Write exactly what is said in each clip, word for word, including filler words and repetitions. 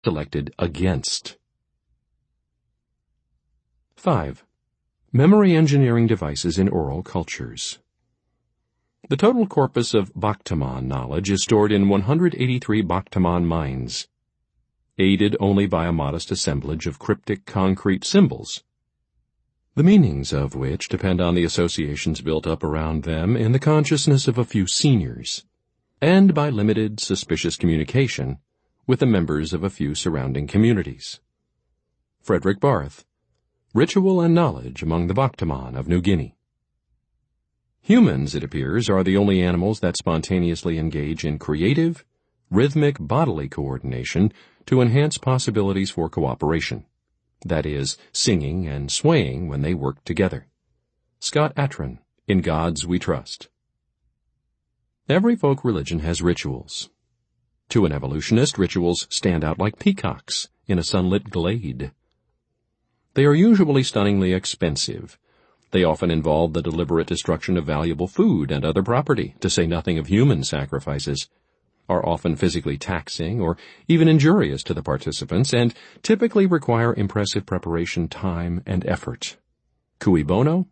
selected against. five. Memory engineering devices in oral cultures. The total corpus of Bakhtaman knowledge is stored in one hundred eighty-three Bakhtaman minds, aided only by a modest assemblage of cryptic concrete symbols, the meanings of which depend on the associations built up around them in the consciousness of a few seniors, and by limited, suspicious communication with the members of a few surrounding communities. Frederick Barth, Ritual and Knowledge Among the Bakhtaman of New Guinea. Humans, it appears, are the only animals that spontaneously engage in creative, rhythmic bodily coordination to enhance possibilities for cooperation, that is, singing and swaying when they work together. Scott Atran, In Gods We Trust. Every folk religion has rituals. To an evolutionist, rituals stand out like peacocks in a sunlit glade. They are usually stunningly expensive. They often involve the deliberate destruction of valuable food and other property, to say nothing of human sacrifices, are often physically taxing or even injurious to the participants, and typically require impressive preparation, time, and effort. Cui bono?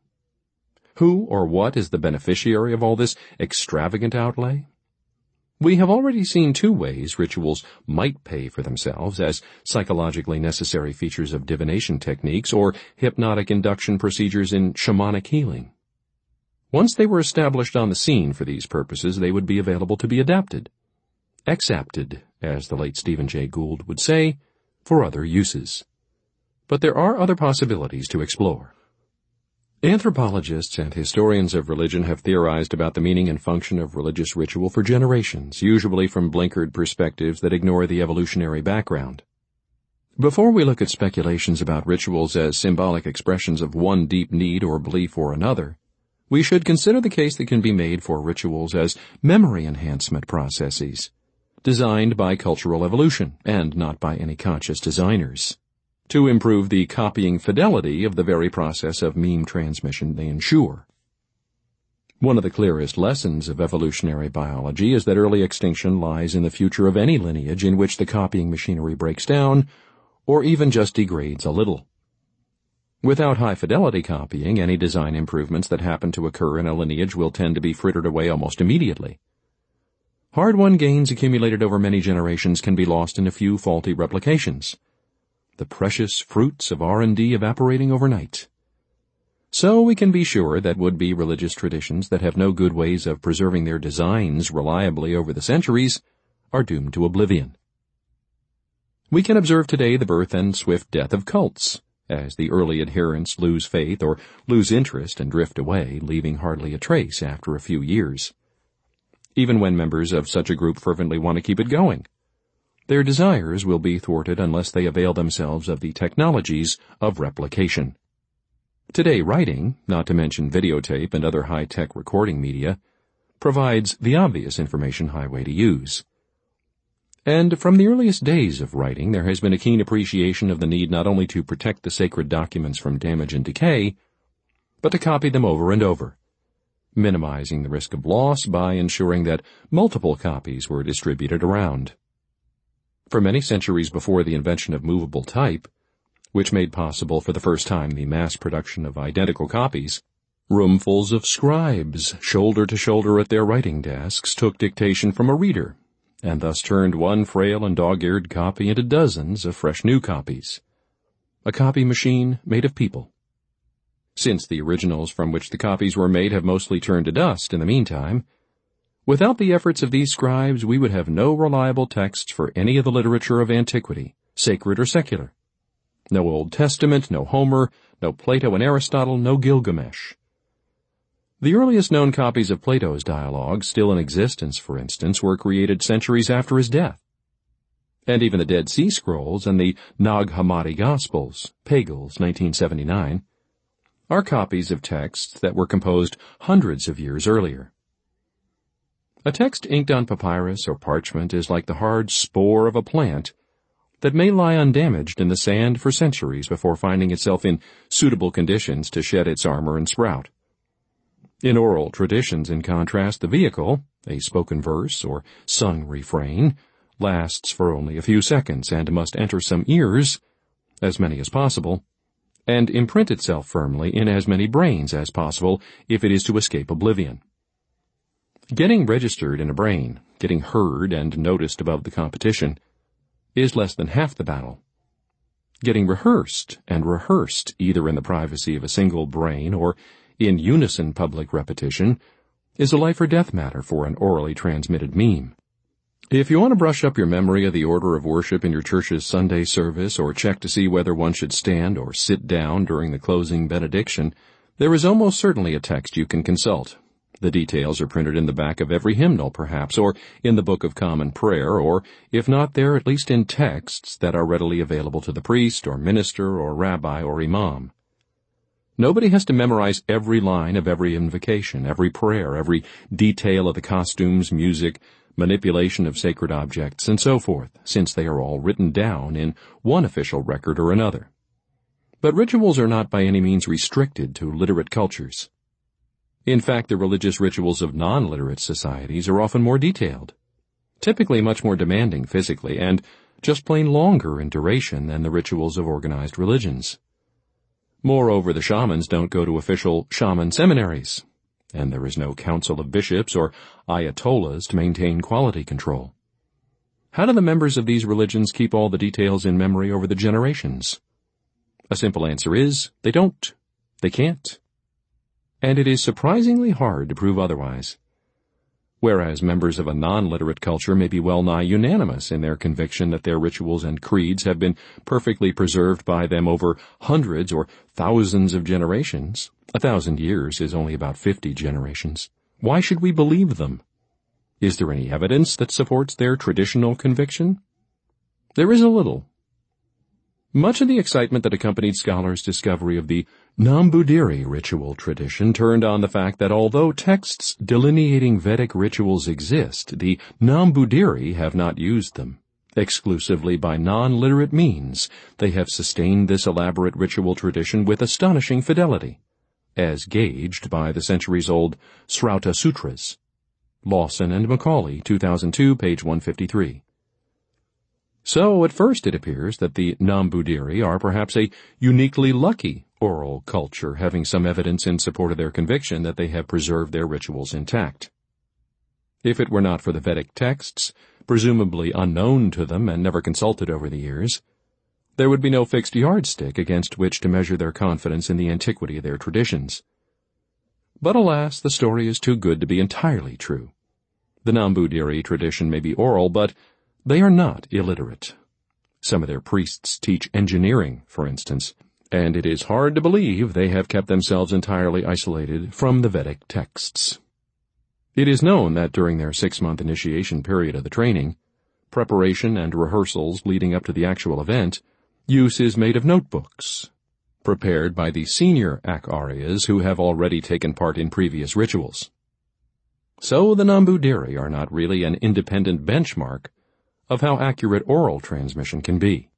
Who or what is the beneficiary of all this extravagant outlay? We have already seen two ways rituals might pay for themselves as psychologically necessary features of divination techniques or hypnotic induction procedures in shamanic healing. Once they were established on the scene for these purposes, they would be available to be adapted, exapted, as the late Stephen Jay Gould would say, for other uses. But there are other possibilities to explore. Anthropologists and historians of religion have theorized about the meaning and function of religious ritual for generations, usually from blinkered perspectives that ignore the evolutionary background. Before we look at speculations about rituals as symbolic expressions of one deep need or belief or another, we should consider the case that can be made for rituals as memory enhancement processes, designed by cultural evolution and not by any conscious designers, to improve the copying fidelity of the very process of meme transmission they ensure. One of the clearest lessons of evolutionary biology is that early extinction lies in the future of any lineage in which the copying machinery breaks down or even just degrades a little. Without high-fidelity copying, any design improvements that happen to occur in a lineage will tend to be frittered away almost immediately. Hard-won gains accumulated over many generations can be lost in a few faulty replications, the precious fruits of R and D evaporating overnight. So we can be sure that would-be religious traditions that have no good ways of preserving their designs reliably over the centuries are doomed to oblivion. We can observe today the birth and swift death of cults, as the early adherents lose faith or lose interest and drift away, leaving hardly a trace after a few years. Even when members of such a group fervently want to keep it going, their desires will be thwarted unless they avail themselves of the technologies of replication. Today, writing, not to mention videotape and other high-tech recording media, provides the obvious information highway to use. And from the earliest days of writing, there has been a keen appreciation of the need not only to protect the sacred documents from damage and decay, but to copy them over and over, minimizing the risk of loss by ensuring that multiple copies were distributed around. For many centuries before the invention of movable type, which made possible for the first time the mass production of identical copies, roomfuls of scribes, shoulder to shoulder at their writing desks, took dictation from a reader, and thus turned one frail and dog-eared copy into dozens of fresh new copies. A copy machine made of people. Since the originals from which the copies were made have mostly turned to dust in the meantime, without the efforts of these scribes, we would have no reliable texts for any of the literature of antiquity, sacred or secular. No Old Testament, no Homer, no Plato and Aristotle, no Gilgamesh. The earliest known copies of Plato's dialogues, still in existence, for instance, were created centuries after his death. And even the Dead Sea Scrolls and the Nag Hammadi Gospels, Pagels, nineteen seventy-nine, are copies of texts that were composed hundreds of years earlier. A text inked on papyrus or parchment is like the hard spore of a plant that may lie undamaged in the sand for centuries before finding itself in suitable conditions to shed its armor and sprout. In oral traditions, in contrast, the vehicle, a spoken verse or sung refrain, lasts for only a few seconds and must enter some ears, as many as possible, and imprint itself firmly in as many brains as possible if it is to escape oblivion. Getting registered in a brain, getting heard and noticed above the competition, is less than half the battle. Getting rehearsed and rehearsed either in the privacy of a single brain or in unison public repetition is a life-or-death matter for an orally transmitted meme. If you want to brush up your memory of the order of worship in your church's Sunday service or check to see whether one should stand or sit down during the closing benediction, there is almost certainly a text you can consult. The details are printed in the back of every hymnal, perhaps, or in the Book of Common Prayer, or, if not there, at least in texts that are readily available to the priest or minister or rabbi or imam. Nobody has to memorize every line of every invocation, every prayer, every detail of the costumes, music, manipulation of sacred objects, and so forth, since they are all written down in one official record or another. But rituals are not by any means restricted to literate cultures. In fact, the religious rituals of non-literate societies are often more detailed, typically much more demanding physically, and just plain longer in duration than the rituals of organized religions. Moreover, the shamans don't go to official shaman seminaries, and there is no council of bishops or ayatollahs to maintain quality control. How do the members of these religions keep all the details in memory over the generations? A simple answer is, they don't. They can't. And it is surprisingly hard to prove otherwise. Whereas members of a non-literate culture may be well-nigh unanimous in their conviction that their rituals and creeds have been perfectly preserved by them over hundreds or thousands of generations. A thousand years is only about fifty generations. Why should we believe them? Is there any evidence that supports their traditional conviction? There is a little. Much of the excitement that accompanied scholars' discovery of the Nambudiri ritual tradition turned on the fact that although texts delineating Vedic rituals exist, the Nambudiri have not used them. Exclusively by non-literate means, they have sustained this elaborate ritual tradition with astonishing fidelity, as gauged by the centuries-old Srauta Sutras. Lawson and Macaulay, two thousand two, page one fifty-three. So, at first it appears that the Nambudiri are perhaps a uniquely lucky oral culture, having some evidence in support of their conviction that they have preserved their rituals intact. If it were not for the Vedic texts, presumably unknown to them and never consulted over the years, there would be no fixed yardstick against which to measure their confidence in the antiquity of their traditions. But alas, the story is too good to be entirely true. The Nambudiri tradition may be oral, but they are not illiterate. Some of their priests teach engineering, for instance, and it is hard to believe they have kept themselves entirely isolated from the Vedic texts. It is known that during their six-month initiation period of the training, preparation and rehearsals leading up to the actual event, use is made of notebooks, prepared by the senior acharyas who have already taken part in previous rituals. So the Nambudiri are not really an independent benchmark of how accurate oral transmission can be.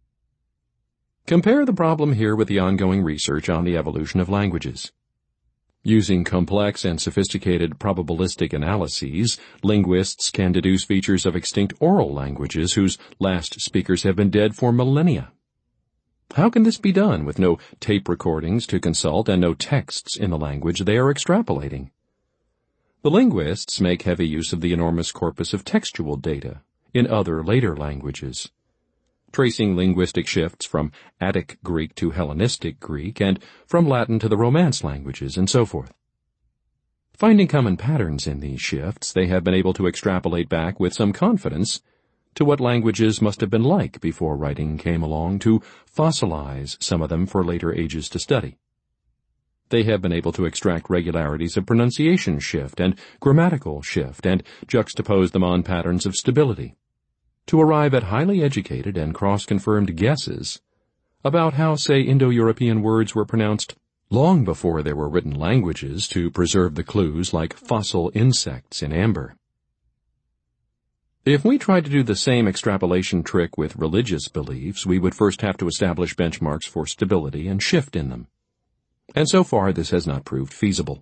Compare the problem here with the ongoing research on the evolution of languages. Using complex and sophisticated probabilistic analyses, linguists can deduce features of extinct oral languages whose last speakers have been dead for millennia. How can this be done with no tape recordings to consult and no texts in the language they are extrapolating? The linguists make heavy use of the enormous corpus of textual data in other later languages, tracing linguistic shifts from Attic Greek to Hellenistic Greek and from Latin to the Romance languages and so forth. Finding common patterns in these shifts, they have been able to extrapolate back with some confidence to what languages must have been like before writing came along to fossilize some of them for later ages to study. They have been able to extract regularities of pronunciation shift and grammatical shift and juxtapose them on patterns of stability, to arrive at highly educated and cross-confirmed guesses about how, say, Indo-European words were pronounced long before there were written languages to preserve the clues like fossil insects in amber. If we tried to do the same extrapolation trick with religious beliefs, we would first have to establish benchmarks for stability and shift in them. And so far this has not proved feasible.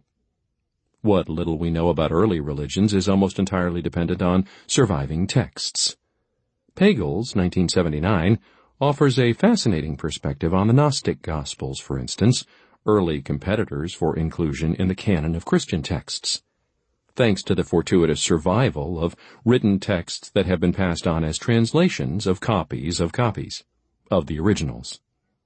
What little we know about early religions is almost entirely dependent on surviving texts. Pagels, nineteen seventy-nine, offers a fascinating perspective on the Gnostic Gospels, for instance, early competitors for inclusion in the canon of Christian texts. Thanks to the fortuitous survival of written texts that have been passed on as translations of copies of copies of the originals.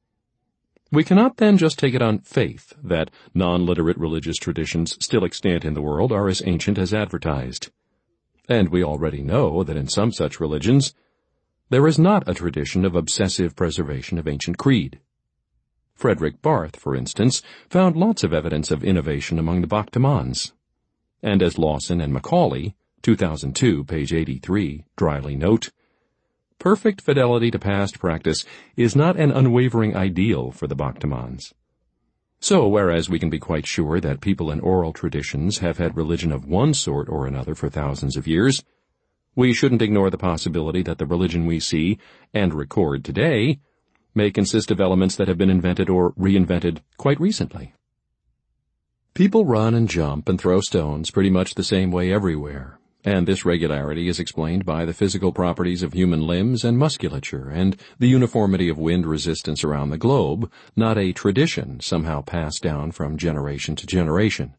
We cannot then just take it on faith that non-literate religious traditions still extant in the world are as ancient as advertised. And we already know that in some such religions, there is not a tradition of obsessive preservation of ancient creed. Frederick Barth, for instance, found lots of evidence of innovation among the Bhaktamans. And as Lawson and Macaulay, two thousand two, page eighty-three, dryly note, perfect fidelity to past practice is not an unwavering ideal for the Bhaktamans. So, whereas we can be quite sure that people in oral traditions have had religion of one sort or another for thousands of years, we shouldn't ignore the possibility that the religion we see and record today may consist of elements that have been invented or reinvented quite recently. People run and jump and throw stones pretty much the same way everywhere, and this regularity is explained by the physical properties of human limbs and musculature and the uniformity of wind resistance around the globe, not a tradition somehow passed down from generation to generation.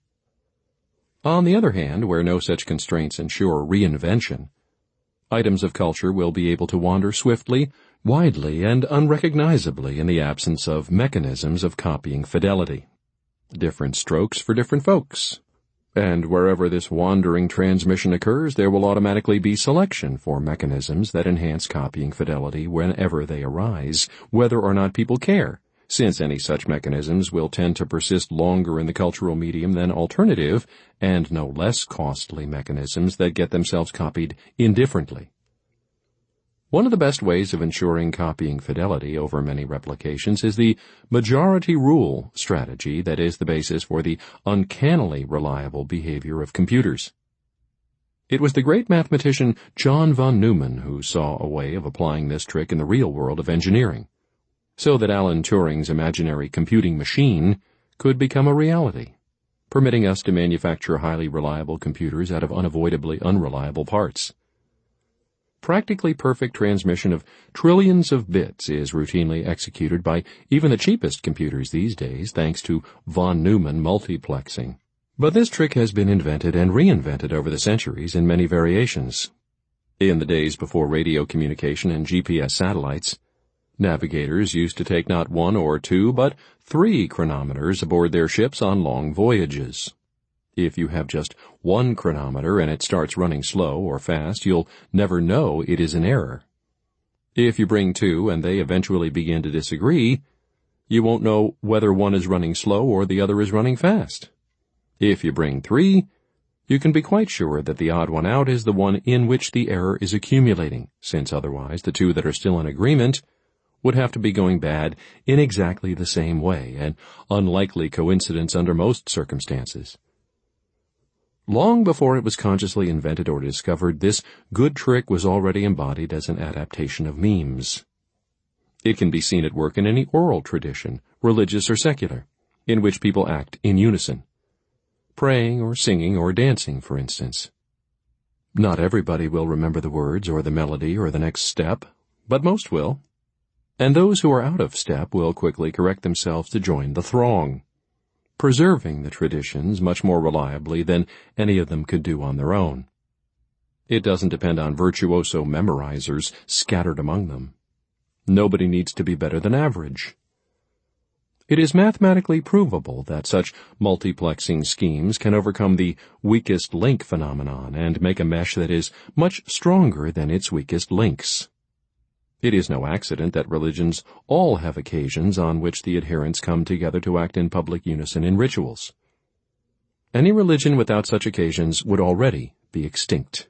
On the other hand, where no such constraints ensure reinvention, items of culture will be able to wander swiftly, widely, and unrecognizably in the absence of mechanisms of copying fidelity. Different strokes for different folks. And wherever this wandering transmission occurs, there will automatically be selection for mechanisms that enhance copying fidelity whenever they arise, whether or not people care, since any such mechanisms will tend to persist longer in the cultural medium than alternative, and no less costly mechanisms that get themselves copied indifferently. One of the best ways of ensuring copying fidelity over many replications is the majority rule strategy that is the basis for the uncannily reliable behavior of computers. It was the great mathematician John von Neumann who saw a way of applying this trick in the real world of engineering, so that Alan Turing's imaginary computing machine could become a reality, permitting us to manufacture highly reliable computers out of unavoidably unreliable parts. Practically perfect transmission of trillions of bits is routinely executed by even the cheapest computers these days, thanks to von Neumann multiplexing. But this trick has been invented and reinvented over the centuries in many variations. In the days before radio communication and G P S satellites, navigators used to take not one or two, but three chronometers aboard their ships on long voyages. If you have just one chronometer and it starts running slow or fast, you'll never know it is an error. If you bring two and they eventually begin to disagree, you won't know whether one is running slow or the other is running fast. If you bring three, you can be quite sure that the odd one out is the one in which the error is accumulating, since otherwise the two that are still in agreement would have to be going bad in exactly the same way, an unlikely coincidence under most circumstances. Long before it was consciously invented or discovered, this good trick was already embodied as an adaptation of memes. It can be seen at work in any oral tradition, religious or secular, in which people act in unison. Praying or singing or dancing, for instance. Not everybody will remember the words or the melody or the next step, but most will. And those who are out of step will quickly correct themselves to join the throng, preserving the traditions much more reliably than any of them could do on their own. It doesn't depend on virtuoso memorizers scattered among them. Nobody needs to be better than average. It is mathematically provable that such multiplexing schemes can overcome the weakest link phenomenon and make a mesh that is much stronger than its weakest links. It is no accident that religions all have occasions on which the adherents come together to act in public unison in rituals. Any religion without such occasions would already be extinct.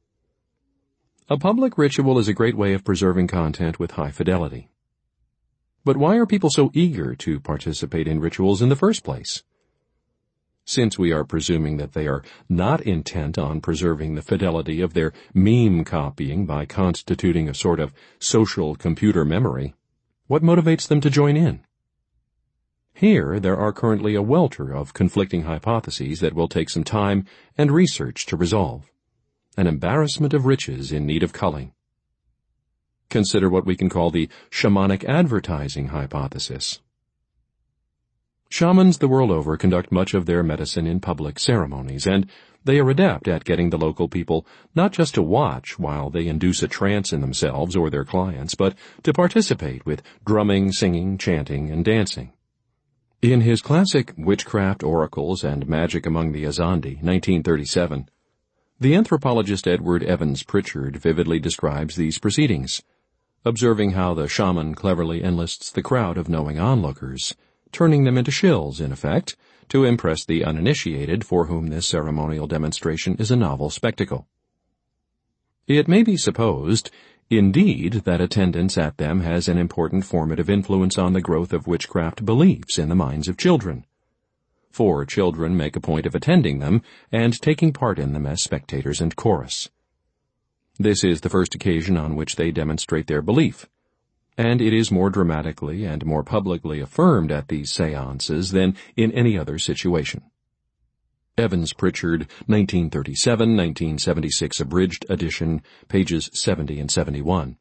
A public ritual is a great way of preserving content with high fidelity. But why are people so eager to participate in rituals in the first place? Since we are presuming that they are not intent on preserving the fidelity of their meme copying by constituting a sort of social computer memory, what motivates them to join in? Here there are currently a welter of conflicting hypotheses that will take some time and research to resolve, an embarrassment of riches in need of culling. Consider what we can call the shamanic advertising hypothesis. Shamans the world over conduct much of their medicine in public ceremonies, and they are adept at getting the local people not just to watch while they induce a trance in themselves or their clients, but to participate with drumming, singing, chanting, and dancing. In his classic Witchcraft, Oracles, and Magic Among the Azandi, nineteen thirty-seven, the anthropologist Edward Evans Pritchard vividly describes these proceedings, observing how the shaman cleverly enlists the crowd of knowing onlookers, turning them into shills, in effect, to impress the uninitiated for whom this ceremonial demonstration is a novel spectacle. It may be supposed, indeed, that attendance at them has an important formative influence on the growth of witchcraft beliefs in the minds of children, for children make a point of attending them and taking part in them as spectators and chorus. This is the first occasion on which they demonstrate their belief, and it is more dramatically and more publicly affirmed at these seances than in any other situation. Evans Pritchard, nineteen thirty-seven, nineteen seventy-six abridged edition, pages seventy and seventy-one.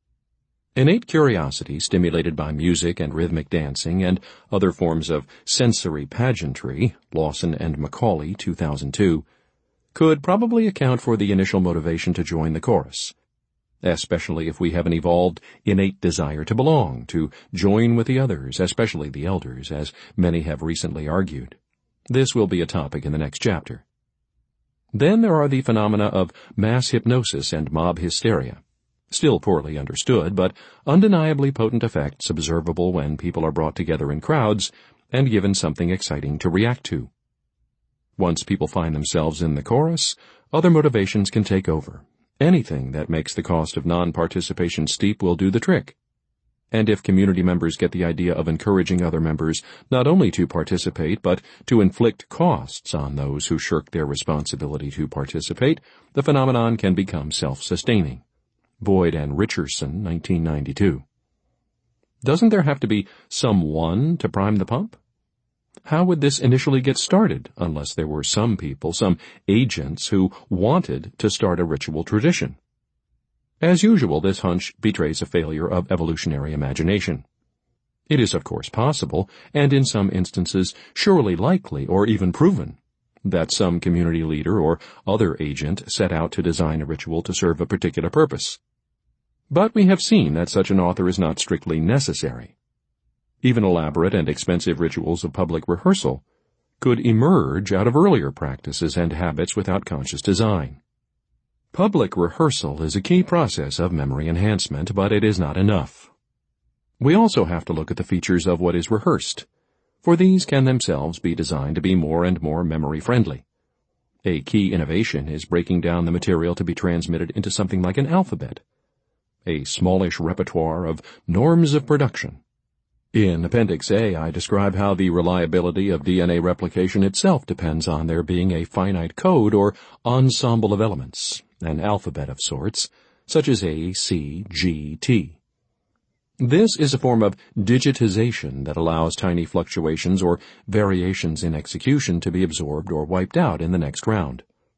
Innate curiosity stimulated by music and rhythmic dancing and other forms of sensory pageantry, Lawson and Macaulay, two thousand two, could probably account for the initial motivation to join the chorus, especially if we have an evolved innate desire to belong, to join with the others, especially the elders, as many have recently argued. This will be a topic in the next chapter. Then there are the phenomena of mass hypnosis and mob hysteria, still poorly understood, but undeniably potent effects observable when people are brought together in crowds and given something exciting to react to. Once people find themselves in the chorus, other motivations can take over. Anything that makes the cost of non-participation steep will do the trick. And if community members get the idea of encouraging other members not only to participate but to inflict costs on those who shirk their responsibility to participate, the phenomenon can become self-sustaining. Boyd and Richardson, nineteen ninety-two. Doesn't there have to be someone to prime the pump? How would this initially get started unless there were some people, some agents, who wanted to start a ritual tradition? As usual, this hunch betrays a failure of evolutionary imagination. It is, of course, possible, and in some instances surely likely or even proven, that some community leader or other agent set out to design a ritual to serve a particular purpose. But we have seen that such an author is not strictly necessary. Even elaborate and expensive rituals of public rehearsal could emerge out of earlier practices and habits without conscious design. Public rehearsal is a key process of memory enhancement, but it is not enough. We also have to look at the features of what is rehearsed, for these can themselves be designed to be more and more memory-friendly. A key innovation is breaking down the material to be transmitted into something like an alphabet, a smallish repertoire of norms of production. In Appendix A, I describe how the reliability of D N A replication itself depends on there being a finite code or ensemble of elements, an alphabet of sorts, such as A, C, G, T. This is a form of digitization that allows tiny fluctuations or variations in execution to be absorbed or wiped out in the next round.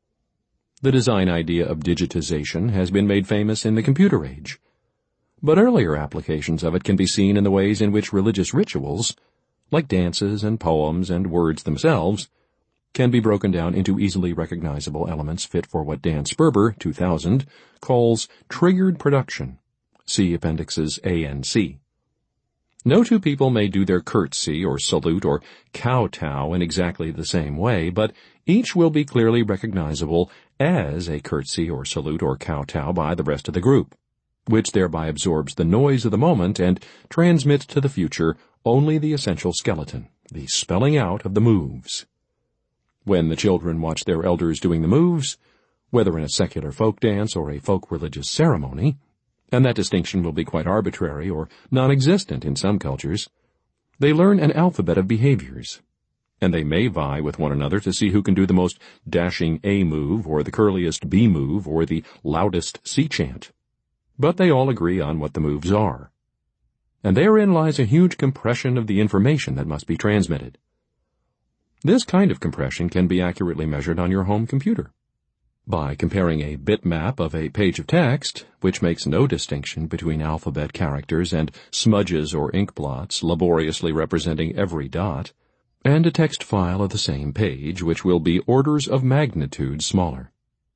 The design idea of digitization has been made famous in the computer age, but earlier applications of it can be seen in the ways in which religious rituals, like dances and poems and words themselves, can be broken down into easily recognizable elements fit for what Dan Sperber, two thousand, calls triggered production. See Appendixes A and C. No two people may do their curtsy or salute or kowtow in exactly the same way, but each will be clearly recognizable as a curtsy or salute or kowtow by the rest of the group, which thereby absorbs the noise of the moment and transmits to the future only the essential skeleton, the spelling out of the moves. When the children watch their elders doing the moves, whether in a secular folk dance or a folk religious ceremony, and that distinction will be quite arbitrary or non-existent in some cultures, they learn an alphabet of behaviors, and they may vie with one another to see who can do the most dashing A move or the curliest B move or the loudest C chant. But they all agree on what the moves are. And therein lies a huge compression of the information that must be transmitted. This kind of compression can be accurately measured on your home computer. By comparing a bitmap of a page of text, which makes no distinction between alphabet characters and smudges or ink blots laboriously representing every dot, and a text file of the same page, which will be orders of magnitude smaller.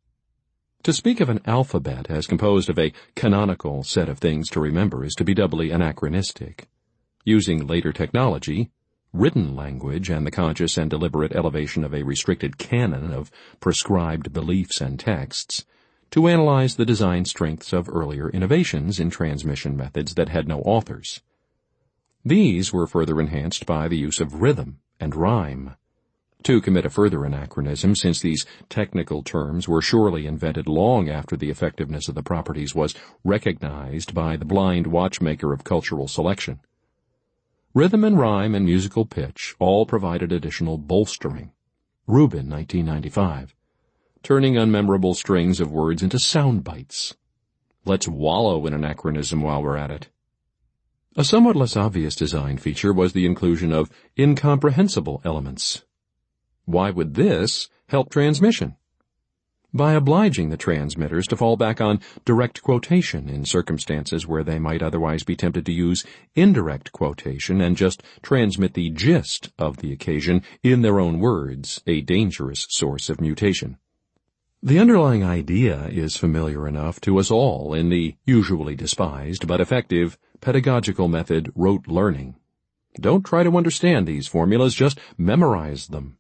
To speak of an alphabet as composed of a canonical set of things to remember is to be doubly anachronistic. Using later technology, written language and the conscious and deliberate elevation of a restricted canon of prescribed beliefs and texts, to analyze the design strengths of earlier innovations in transmission methods that had no authors. These were further enhanced by the use of rhythm and rhyme. To commit a further anachronism, since these technical terms were surely invented long after the effectiveness of the properties was recognized by the blind watchmaker of cultural selection. Rhythm and rhyme and musical pitch all provided additional bolstering. Rubin, nineteen ninety-five. Turning unmemorable strings of words into sound bites. Let's wallow in anachronism while we're at it. A somewhat less obvious design feature was the inclusion of incomprehensible elements. Why would this help transmission? By obliging the transmitters to fall back on direct quotation in circumstances where they might otherwise be tempted to use indirect quotation and just transmit the gist of the occasion in their own words, a dangerous source of mutation. The underlying idea is familiar enough to us all in the usually despised but effective pedagogical method rote learning. Don't try to understand these formulas, just memorize them.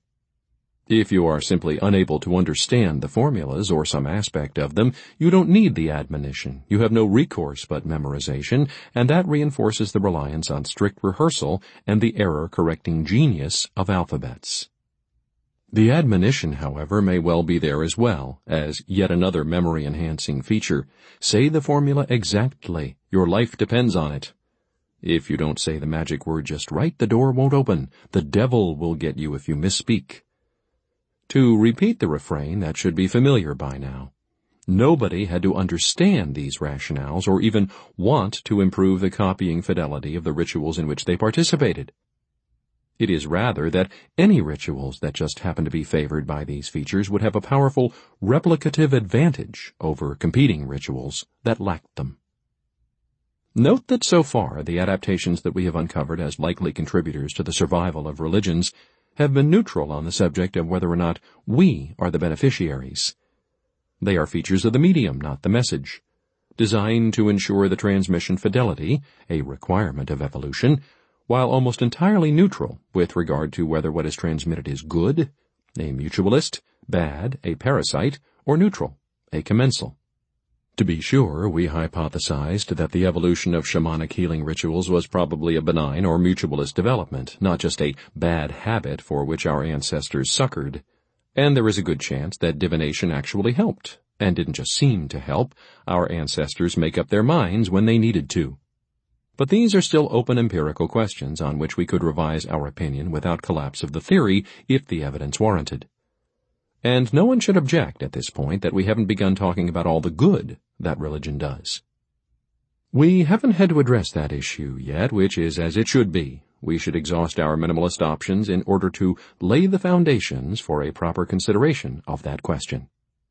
If you are simply unable to understand the formulas or some aspect of them, you don't need the admonition. You have no recourse but memorization, and that reinforces the reliance on strict rehearsal and the error-correcting genius of alphabets. The admonition, however, may well be there as well, as yet another memory-enhancing feature. Say the formula exactly. Your life depends on it. If you don't say the magic word just right, the door won't open. The devil will get you if you misspeak. To repeat the refrain, that should be familiar by now. Nobody had to understand these rationales or even want to improve the copying fidelity of the rituals in which they participated. It is rather that any rituals that just happen to be favored by these features would have a powerful replicative advantage over competing rituals that lacked them. Note that so far the adaptations that we have uncovered as likely contributors to the survival of religions have been neutral on the subject of whether or not we are the beneficiaries. They are features of the medium, not the message, designed to ensure the transmission fidelity, a requirement of evolution, while almost entirely neutral with regard to whether what is transmitted is good, a mutualist, bad, a parasite, or neutral, a commensal. To be sure, we hypothesized that the evolution of shamanic healing rituals was probably a benign or mutualist development, not just a bad habit for which our ancestors succored. And there is a good chance that divination actually helped, and didn't just seem to help, our ancestors make up their minds when they needed to. But these are still open empirical questions on which we could revise our opinion without collapse of the theory if the evidence warranted. And no one should object at this point that we haven't begun talking about all the good that religion does. We haven't had to address that issue yet, which is as it should be. We should exhaust our minimalist options in order to lay the foundations for a proper consideration of that question.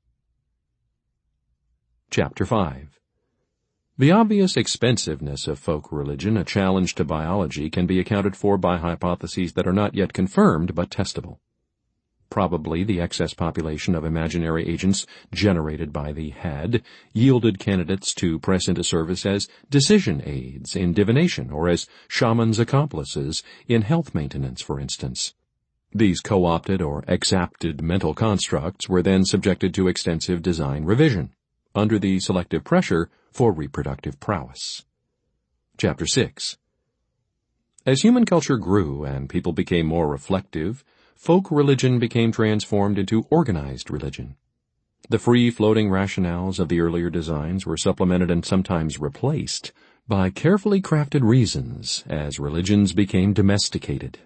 Chapter five. The obvious expensiveness of folk religion, a challenge to biology, can be accounted for by hypotheses that are not yet confirmed but testable. Probably the excess population of imaginary agents generated by the had yielded candidates to press into service as decision aids in divination or as shamans' accomplices in health maintenance, for instance. These co-opted or exapted mental constructs were then subjected to extensive design revision, under the selective pressure for reproductive prowess. Chapter six. As human culture grew and people became more reflective, folk religion became transformed into organized religion. The free-floating rationales of the earlier designs were supplemented and sometimes replaced by carefully crafted reasons as religions became domesticated.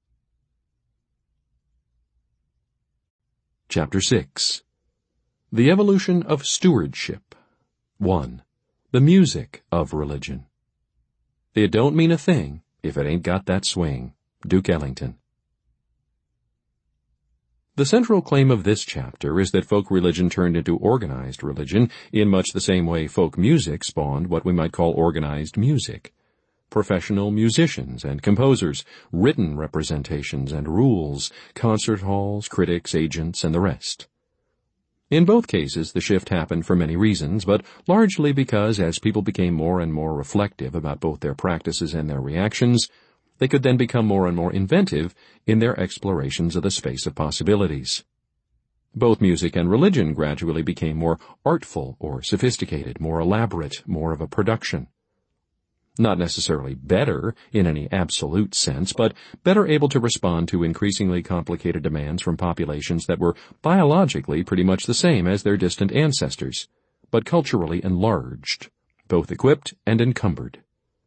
Chapter six. The Evolution of Stewardship. one. The Music of Religion. It don't mean a thing if it ain't got that swing. Duke Ellington. The central claim of this chapter is that folk religion turned into organized religion in much the same way folk music spawned what we might call organized music. Professional musicians and composers, written representations and rules, concert halls, critics, agents, and the rest. In both cases, the shift happened for many reasons, but largely because as people became more and more reflective about both their practices and their reactions, they could then become more and more inventive in their explorations of the space of possibilities. Both music and religion gradually became more artful or sophisticated, more elaborate, more of a production. Not necessarily better in any absolute sense, but better able to respond to increasingly complicated demands from populations that were biologically pretty much the same as their distant ancestors, but culturally enlarged, both equipped and encumbered.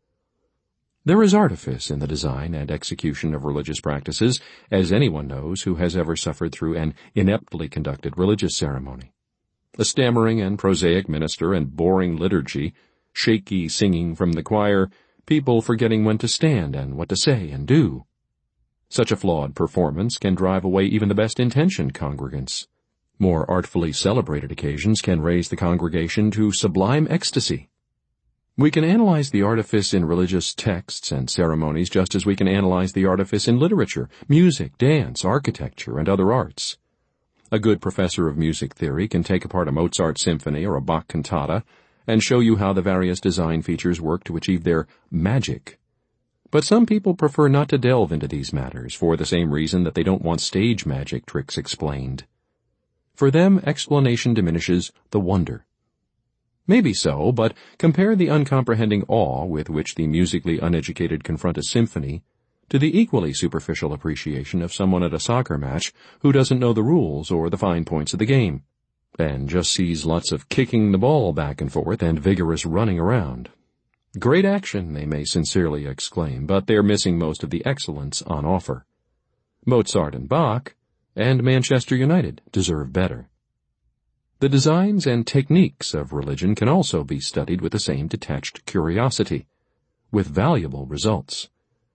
There is artifice in the design and execution of religious practices, as anyone knows who has ever suffered through an ineptly conducted religious ceremony. A stammering and prosaic minister and boring liturgy, shaky singing from the choir, people forgetting when to stand and what to say and do. Such a flawed performance can drive away even the best-intentioned congregants. More artfully celebrated occasions can raise the congregation to sublime ecstasy. We can analyze the artifice in religious texts and ceremonies just as we can analyze the artifice in literature, music, dance, architecture, and other arts. A good professor of music theory can take apart a Mozart symphony or a Bach cantata and show you how the various design features work to achieve their magic. But some people prefer not to delve into these matters for the same reason that they don't want stage magic tricks explained. For them, explanation diminishes the wonder. Maybe so, but compare the uncomprehending awe with which the musically uneducated confront a symphony to the equally superficial appreciation of someone at a soccer match who doesn't know the rules or the fine points of the game, and just sees lots of kicking the ball back and forth and vigorous running around. Great action, they may sincerely exclaim, but they're missing most of the excellence on offer. Mozart and Bach, and Manchester United, deserve better. The designs and techniques of religion can also be studied with the same detached curiosity, with valuable results.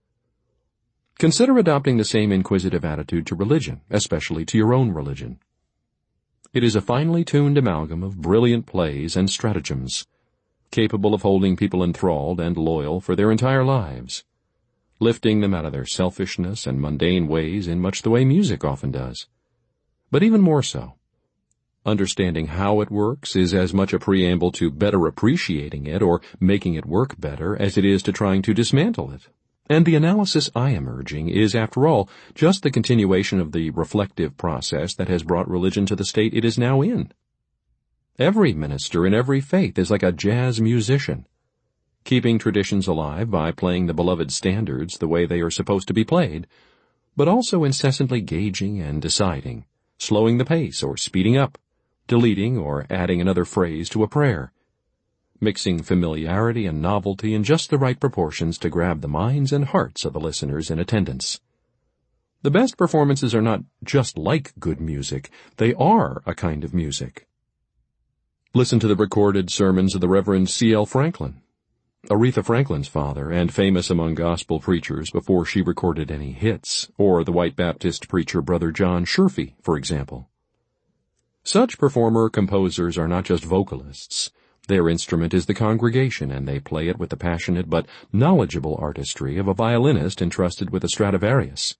Consider adopting the same inquisitive attitude to religion, especially to your own religion. It is a finely tuned amalgam of brilliant plays and stratagems, capable of holding people enthralled and loyal for their entire lives, lifting them out of their selfishness and mundane ways in much the way music often does. But even more so, understanding how it works is as much a preamble to better appreciating it or making it work better as it is to trying to dismantle it. And the analysis I am urging is, after all, just the continuation of the reflective process that has brought religion to the state it is now in. Every minister in every faith is like a jazz musician, keeping traditions alive by playing the beloved standards the way they are supposed to be played, but also incessantly gauging and deciding, slowing the pace or speeding up, deleting or adding another phrase to a prayer, mixing familiarity and novelty in just the right proportions to grab the minds and hearts of the listeners in attendance. The best performances are not just like good music, they are a kind of music. Listen to the recorded sermons of the Reverend C L Franklin, Aretha Franklin's father and famous among gospel preachers before she recorded any hits, or the white Baptist preacher Brother John Sherfy, for example. Such performer-composers are not just vocalists. Their instrument is the congregation, and they play it with the passionate but knowledgeable artistry of a violinist entrusted with a Stradivarius.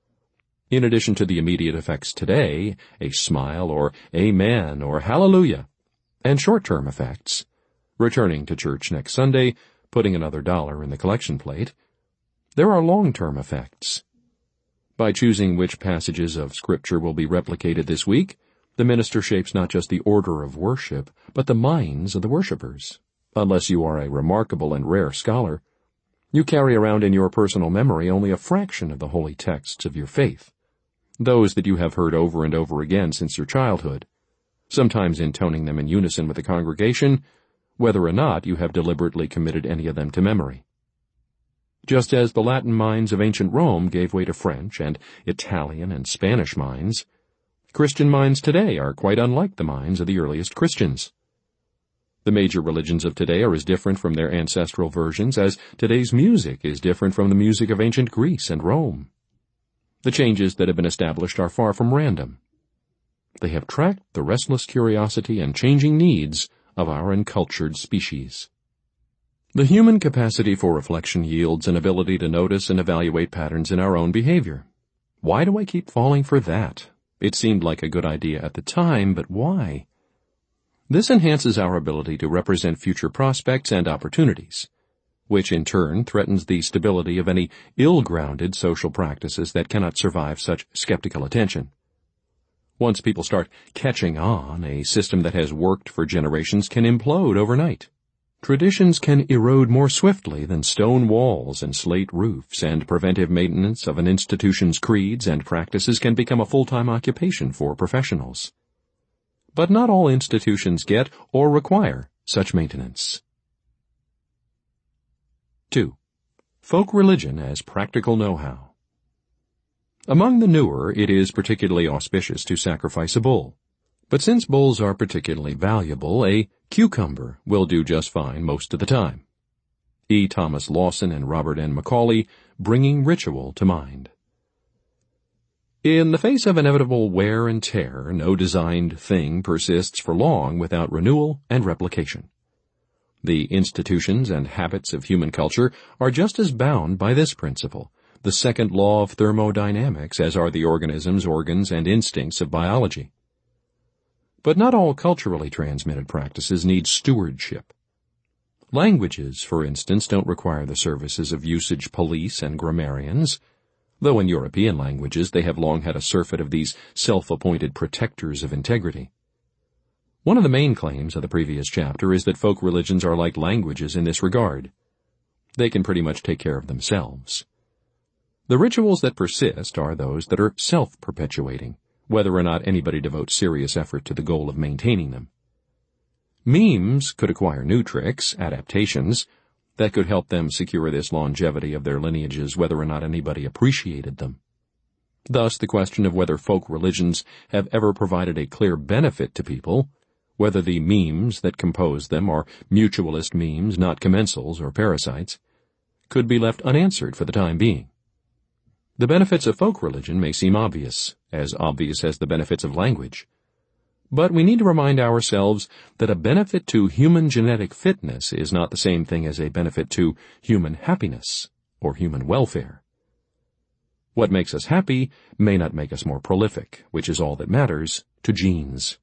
In addition to the immediate effects today, a smile or amen or hallelujah, and short-term effects, returning to church next Sunday, putting another dollar in the collection plate, there are long-term effects. By choosing which passages of Scripture will be replicated this week, the minister shapes not just the order of worship, but the minds of the worshippers. Unless you are a remarkable and rare scholar, you carry around in your personal memory only a fraction of the holy texts of your faith, those that you have heard over and over again since your childhood, sometimes intoning them in unison with the congregation, whether or not you have deliberately committed any of them to memory. Just as the Latin minds of ancient Rome gave way to French and Italian and Spanish minds, Christian minds today are quite unlike the minds of the earliest Christians. The major religions of today are as different from their ancestral versions as today's music is different from the music of ancient Greece and Rome. The changes that have been established are far from random. They have tracked the restless curiosity and changing needs of our uncultured species. The human capacity for reflection yields an ability to notice and evaluate patterns in our own behavior. Why do I keep falling for that? It seemed like a good idea at the time, but why? This enhances our ability to represent future prospects and opportunities, which in turn threatens the stability of any ill-grounded social practices that cannot survive such skeptical attention. Once people start catching on, a system that has worked for generations can implode overnight. Traditions can erode more swiftly than stone walls and slate roofs, and preventive maintenance of an institution's creeds and practices can become a full-time occupation for professionals. But not all institutions get or require such maintenance. two. Folk religion as practical know-how. Among the newer, it is particularly auspicious to sacrifice a bull. But since bulls are particularly valuable, a cucumber will do just fine most of the time. E. Thomas Lawson and Robert N. Macaulay, bringing ritual to mind. In the face of inevitable wear and tear, no designed thing persists for long without renewal and replication. The institutions and habits of human culture are just as bound by this principle, the second law of thermodynamics, as are the organism's organs and instincts of biology. But not all culturally transmitted practices need stewardship. Languages, for instance, don't require the services of usage police and grammarians, though in European languages they have long had a surfeit of these self-appointed protectors of integrity. One of the main claims of the previous chapter is that folk religions are like languages in this regard. They can pretty much take care of themselves. The rituals that persist are those that are self-perpetuating, whether or not anybody devotes serious effort to the goal of maintaining them. Memes could acquire new tricks, adaptations, that could help them secure this longevity of their lineages whether or not anybody appreciated them. Thus, the question of whether folk religions have ever provided a clear benefit to people, whether the memes that compose them are mutualist memes, not commensals or parasites, could be left unanswered for the time being. The benefits of folk religion may seem obvious, as obvious as the benefits of language. But we need to remind ourselves that a benefit to human genetic fitness is not the same thing as a benefit to human happiness or human welfare. What makes us happy may not make us more prolific, which is all that matters to genes.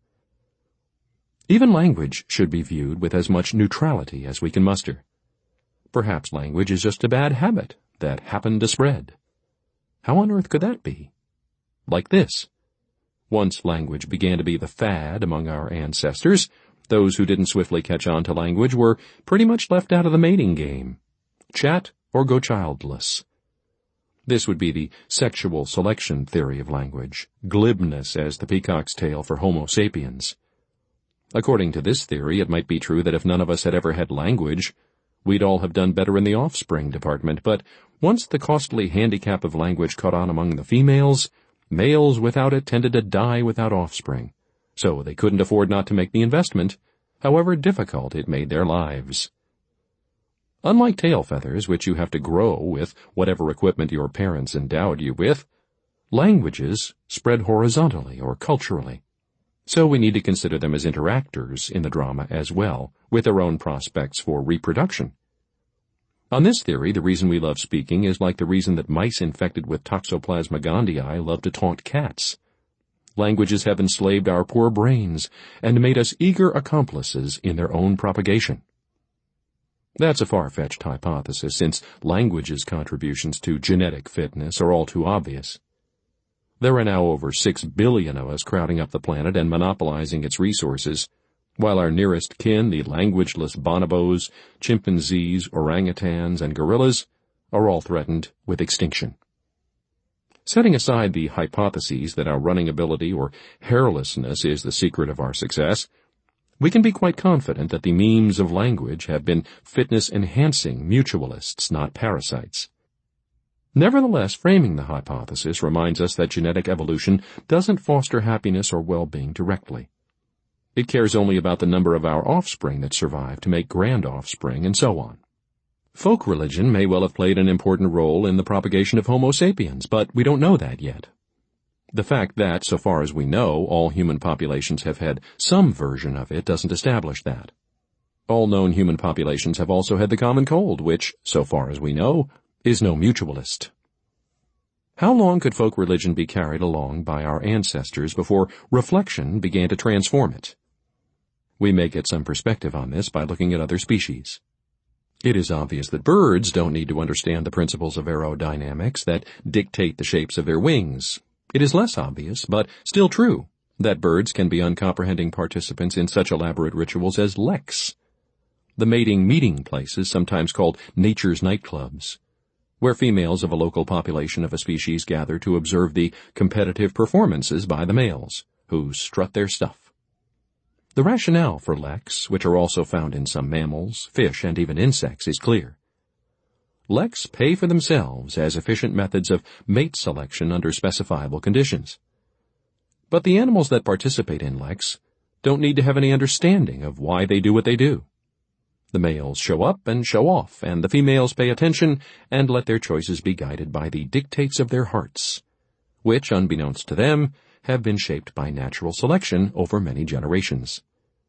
Even language should be viewed with as much neutrality as we can muster. Perhaps language is just a bad habit that happened to spread. How on earth could that be? Like this. Once language began to be the fad among our ancestors, those who didn't swiftly catch on to language were pretty much left out of the mating game. Chat or go childless. This would be the sexual selection theory of language, glibness as the peacock's tail for Homo sapiens. According to this theory, it might be true that if none of us had ever had language, we'd all have done better in the offspring department, but once the costly handicap of language caught on among the females, males without it tended to die without offspring, so they couldn't afford not to make the investment, however difficult it made their lives. Unlike tail feathers, which you have to grow with whatever equipment your parents endowed you with, languages spread horizontally or culturally. So we need to consider them as interactors in the drama as well, with their own prospects for reproduction. On this theory, the reason we love speaking is like the reason that mice infected with Toxoplasma gondii love to taunt cats. Languages have enslaved our poor brains and made us eager accomplices in their own propagation. That's a far-fetched hypothesis, since language's contributions to genetic fitness are all too obvious. There are now over six billion of us crowding up the planet and monopolizing its resources, while our nearest kin, the languageless bonobos, chimpanzees, orangutans, and gorillas, are all threatened with extinction. Setting aside the hypotheses that our running ability or hairlessness is the secret of our success, we can be quite confident that the memes of language have been fitness-enhancing mutualists, not parasites. Nevertheless, framing the hypothesis reminds us that genetic evolution doesn't foster happiness or well-being directly. It cares only about the number of our offspring that survive to make grand offspring, and so on. Folk religion may well have played an important role in the propagation of Homo sapiens, but we don't know that yet. The fact that, so far as we know, all human populations have had some version of it doesn't establish that. All known human populations have also had the common cold, which, so far as we know, is no mutualist. How long could folk religion be carried along by our ancestors before reflection began to transform it? We may get some perspective on this by looking at other species. It is obvious that birds don't need to understand the principles of aerodynamics that dictate the shapes of their wings. It is less obvious, but still true, that birds can be uncomprehending participants in such elaborate rituals as leks, the mating meeting places sometimes called nature's nightclubs, where females of a local population of a species gather to observe the competitive performances by the males, who strut their stuff. The rationale for leks, which are also found in some mammals, fish, and even insects, is clear. Leks pay for themselves as efficient methods of mate selection under specifiable conditions. But the animals that participate in leks don't need to have any understanding of why they do what they do. The males show up and show off, and the females pay attention and let their choices be guided by the dictates of their hearts, which, unbeknownst to them, have been shaped by natural selection over many generations.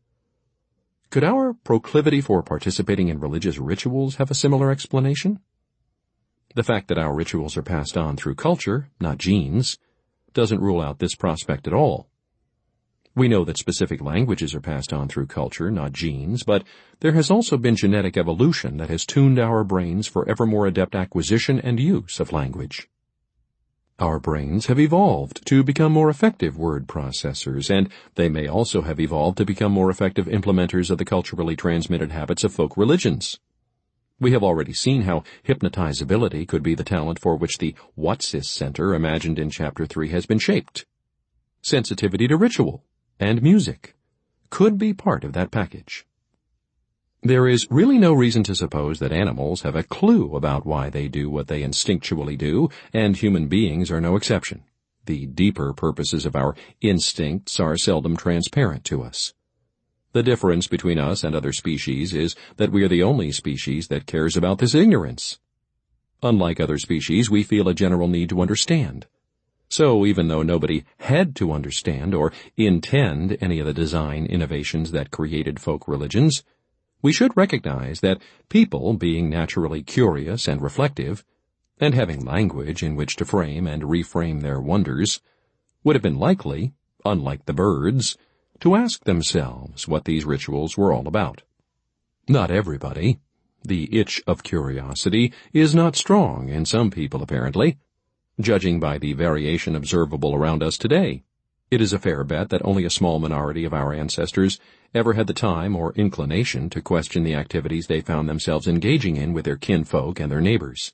Could our proclivity for participating in religious rituals have a similar explanation? The fact that our rituals are passed on through culture, not genes, doesn't rule out this prospect at all. We know that specific languages are passed on through culture, not genes, but there has also been genetic evolution that has tuned our brains for ever more adept acquisition and use of language. Our brains have evolved to become more effective word processors, and they may also have evolved to become more effective implementers of the culturally transmitted habits of folk religions. We have already seen how hypnotizability could be the talent for which the Whatsis Center imagined in Chapter three has been shaped. Sensitivity to ritual and music could be part of that package. There is really no reason to suppose that animals have a clue about why they do what they instinctually do, and human beings are no exception. The deeper purposes of our instincts are seldom transparent to us. The difference between us and other species is that we are the only species that cares about this ignorance. Unlike other species, we feel a general need to understand. So, even though nobody had to understand or intend any of the design innovations that created folk religions, we should recognize that people, being naturally curious and reflective, and having language in which to frame and reframe their wonders, would have been likely, unlike the birds, to ask themselves what these rituals were all about. Not everybody. The itch of curiosity is not strong in some people, apparently, judging by the variation observable around us today. It is a fair bet that only a small minority of our ancestors ever had the time or inclination to question the activities they found themselves engaging in with their kinfolk and their neighbors.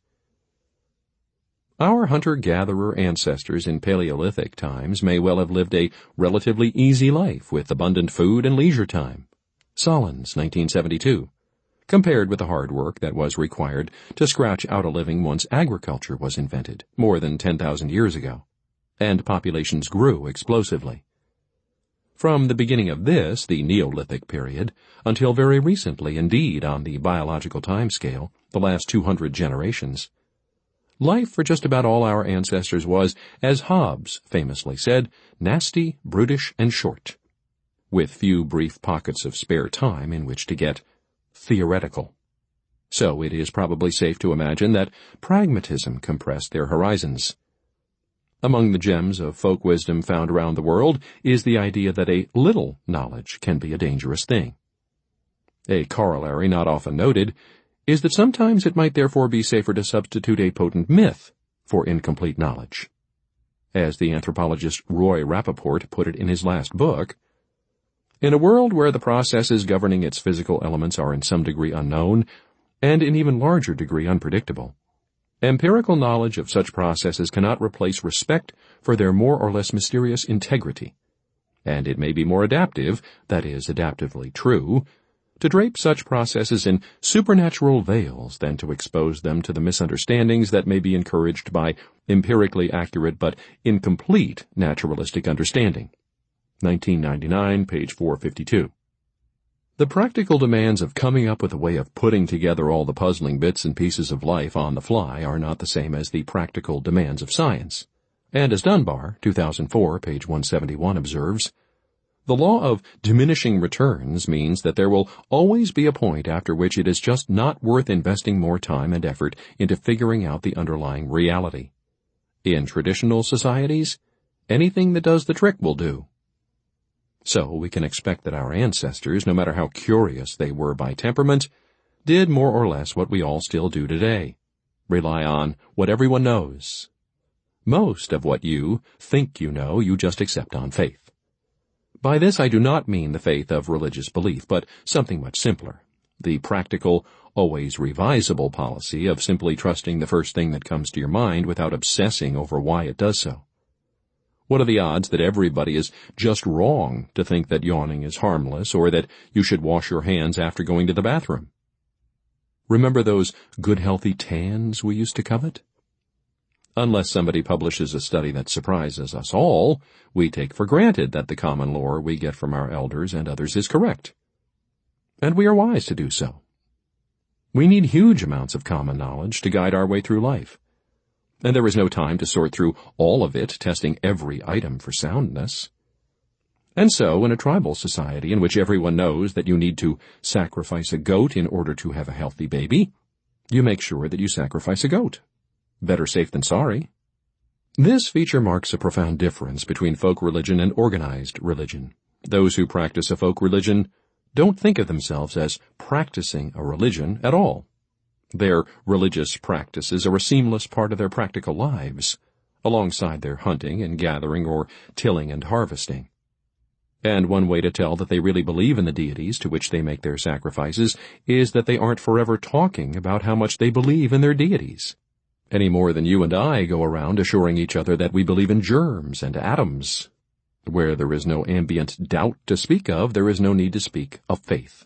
Our hunter-gatherer ancestors in Paleolithic times may well have lived a relatively easy life with abundant food and leisure time. Solons, nineteen seventy-two, compared with the hard work that was required to scratch out a living once agriculture was invented, more than ten thousand years ago, and populations grew explosively. From the beginning of this, the Neolithic period, until very recently, indeed, on the biological timescale, the last two hundred generations, life for just about all our ancestors was, as Hobbes famously said, nasty, brutish, and short, with few brief pockets of spare time in which to get theoretical. So it is probably safe to imagine that pragmatism compressed their horizons. Among the gems of folk wisdom found around the world is the idea that a little knowledge can be a dangerous thing. A corollary not often noted is that sometimes it might therefore be safer to substitute a potent myth for incomplete knowledge. As the anthropologist Roy Rappaport put it in his last book, in a world where the processes governing its physical elements are in some degree unknown, and in even larger degree unpredictable, empirical knowledge of such processes cannot replace respect for their more or less mysterious integrity, and it may be more adaptive, that is, adaptively true, to drape such processes in supernatural veils than to expose them to the misunderstandings that may be encouraged by empirically accurate but incomplete naturalistic understanding. nineteen ninety-nine, page four fifty-two. The practical demands of coming up with a way of putting together all the puzzling bits and pieces of life on the fly are not the same as the practical demands of science. And as Dunbar, two thousand four, page one seventy-one, observes, the law of diminishing returns means that there will always be a point after which it is just not worth investing more time and effort into figuring out the underlying reality. In traditional societies, anything that does the trick will do. So we can expect that our ancestors, no matter how curious they were by temperament, did more or less what we all still do today. Rely on what everyone knows. Most of what you think you know, you just accept on faith. By this I do not mean the faith of religious belief, but something much simpler. The practical, always revisable policy of simply trusting the first thing that comes to your mind without obsessing over why it does so. What are the odds that everybody is just wrong to think that yawning is harmless or that you should wash your hands after going to the bathroom? Remember those good healthy tans we used to covet? Unless somebody publishes a study that surprises us all, we take for granted that the common lore we get from our elders and others is correct. And we are wise to do so. We need huge amounts of common knowledge to guide our way through life. And there is no time to sort through all of it, testing every item for soundness. And so, in a tribal society in which everyone knows that you need to sacrifice a goat in order to have a healthy baby, you make sure that you sacrifice a goat. Better safe than sorry. This feature marks a profound difference between folk religion and organized religion. Those who practice a folk religion don't think of themselves as practicing a religion at all. Their religious practices are a seamless part of their practical lives, alongside their hunting and gathering or tilling and harvesting. And one way to tell that they really believe in the deities to which they make their sacrifices is that they aren't forever talking about how much they believe in their deities, any more than you and I go around assuring each other that we believe in germs and atoms. Where there is no ambient doubt to speak of, there is no need to speak of faith.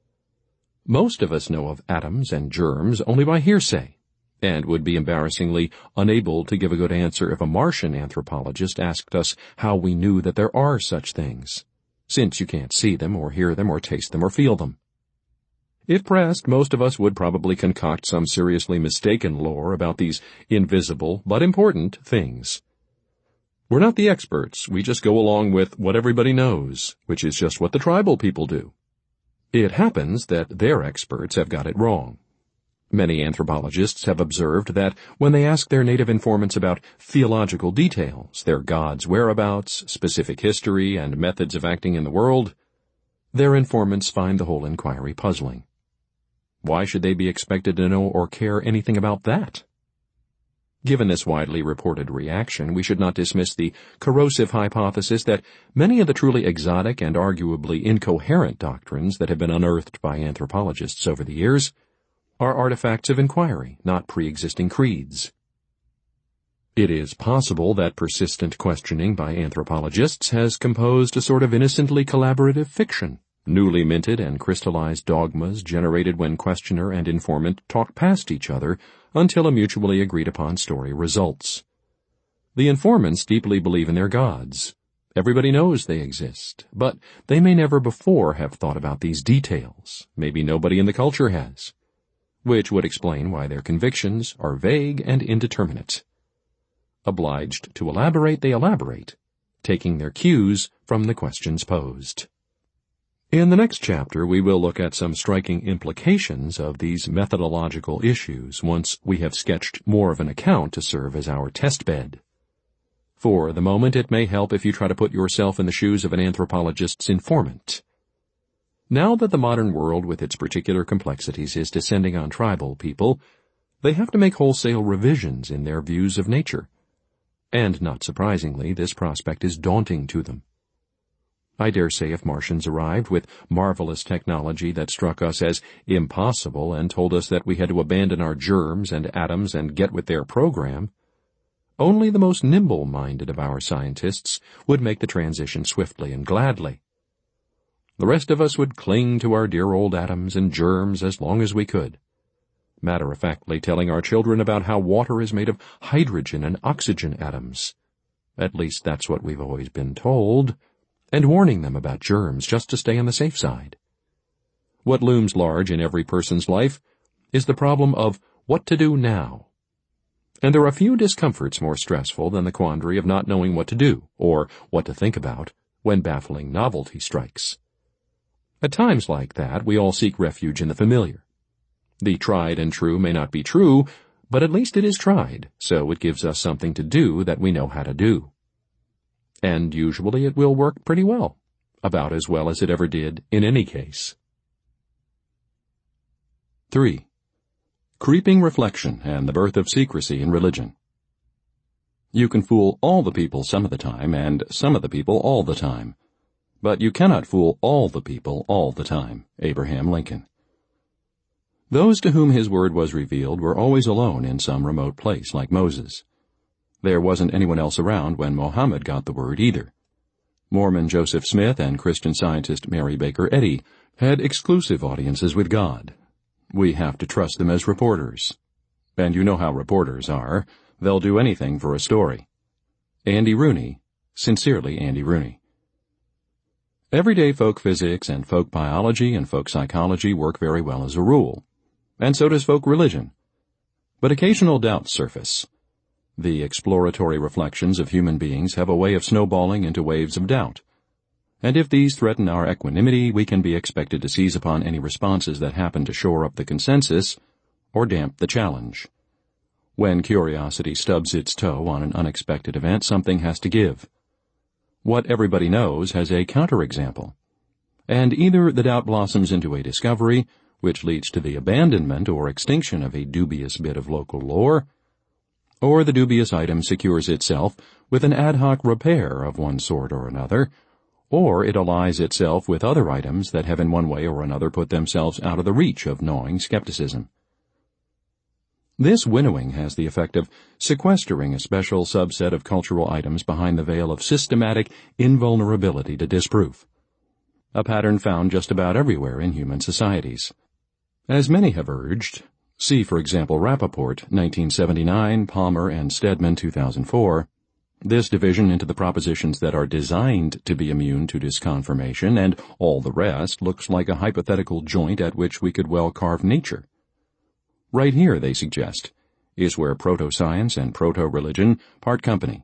Most of us know of atoms and germs only by hearsay, and would be embarrassingly unable to give a good answer if a Martian anthropologist asked us how we knew that there are such things, since you can't see them or hear them or taste them or feel them. If pressed, most of us would probably concoct some seriously mistaken lore about these invisible but important things. We're not the experts, we just go along with what everybody knows, which is just what the tribal people do. It happens that their experts have got it wrong. Many anthropologists have observed that when they ask their native informants about theological details, their gods' whereabouts, specific history, and methods of acting in the world, their informants find the whole inquiry puzzling. Why should they be expected to know or care anything about that? Given this widely reported reaction, we should not dismiss the corrosive hypothesis that many of the truly exotic and arguably incoherent doctrines that have been unearthed by anthropologists over the years are artifacts of inquiry, not pre-existing creeds. It is possible that persistent questioning by anthropologists has composed a sort of innocently collaborative fiction, newly minted and crystallized dogmas generated when questioner and informant talk past each other until a mutually agreed-upon story results. The informants deeply believe in their gods. Everybody knows they exist, but they may never before have thought about these details. Maybe nobody in the culture has, which would explain why their convictions are vague and indeterminate. Obliged to elaborate, they elaborate, taking their cues from the questions posed. In the next chapter, we will look at some striking implications of these methodological issues once we have sketched more of an account to serve as our test bed. For the moment, it may help if you try to put yourself in the shoes of an anthropologist's informant. Now that the modern world with its particular complexities is descending on tribal people, they have to make wholesale revisions in their views of nature. And not surprisingly, this prospect is daunting to them. I dare say if Martians arrived with marvelous technology that struck us as impossible and told us that we had to abandon our germs and atoms and get with their program, only the most nimble-minded of our scientists would make the transition swiftly and gladly. The rest of us would cling to our dear old atoms and germs as long as we could, matter-of-factly telling our children about how water is made of hydrogen and oxygen atoms. At least that's what we've always been told, and warning them about germs just to stay on the safe side. What looms large in every person's life is the problem of what to do now. And there are few discomforts more stressful than the quandary of not knowing what to do, or what to think about, when baffling novelty strikes. At times like that, we all seek refuge in the familiar. The tried and true may not be true, but at least it is tried, so it gives us something to do that we know how to do. And usually it will work pretty well, about as well as it ever did in any case. three. Creeping reflection and the birth of secrecy in religion. You can fool all the people some of the time and some of the people all the time. But you cannot fool all the people all the time. Abraham Lincoln. Those to whom his word was revealed were always alone in some remote place, like Moses. There wasn't anyone else around when Mohammed got the word either. Mormon Joseph Smith and Christian Scientist Mary Baker Eddy had exclusive audiences with God. We have to trust them as reporters. And you know how reporters are. They'll do anything for a story. Andy Rooney. Sincerely, Andy Rooney. Everyday folk physics and folk biology and folk psychology work very well as a rule. And so does folk religion. But occasional doubts surface. The exploratory reflections of human beings have a way of snowballing into waves of doubt. And if these threaten our equanimity, we can be expected to seize upon any responses that happen to shore up the consensus or damp the challenge. When curiosity stubs its toe on an unexpected event, something has to give. What everybody knows has a counterexample. And either the doubt blossoms into a discovery, which leads to the abandonment or extinction of a dubious bit of local lore, or the dubious item secures itself with an ad hoc repair of one sort or another, or it allies itself with other items that have in one way or another put themselves out of the reach of gnawing skepticism. This winnowing has the effect of sequestering a special subset of cultural items behind the veil of systematic invulnerability to disproof, a pattern found just about everywhere in human societies. As many have urged, see for example Rappaport, nineteen seventy-nine, Palmer and Stedman, two thousand four, this division into the propositions that are designed to be immune to disconfirmation and all the rest looks like a hypothetical joint at which we could well carve nature. Right here, they suggest, is where proto-science and proto-religion part company.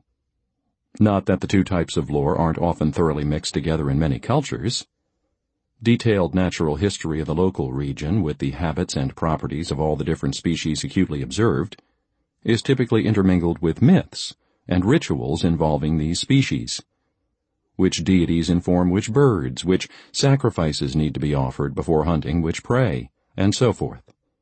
Not that the two types of lore aren't often thoroughly mixed together in many cultures. Detailed natural history of the local region with the habits and properties of all the different species acutely observed is typically intermingled with myths and rituals involving these species. Which deities inform which birds, which sacrifices need to be offered before hunting which prey, and so forth.